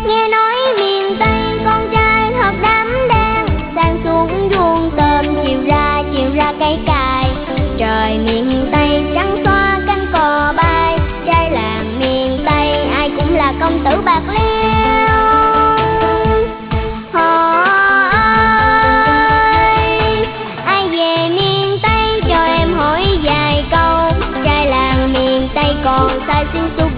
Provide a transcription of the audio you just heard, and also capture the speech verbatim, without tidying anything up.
Nghe nói miền Tây con trai thật đám đen, sáng xuống vuông tôm, chiều ra chiều ra cây cài. Trời miền Tây trắng xóa cánh cò bay, trai làng miền Tây ai cũng là công tử bạc liêu. Họ ơi, ai về miền Tây cho em hỏi vài câu, trai làng miền Tây còn sai xin xuống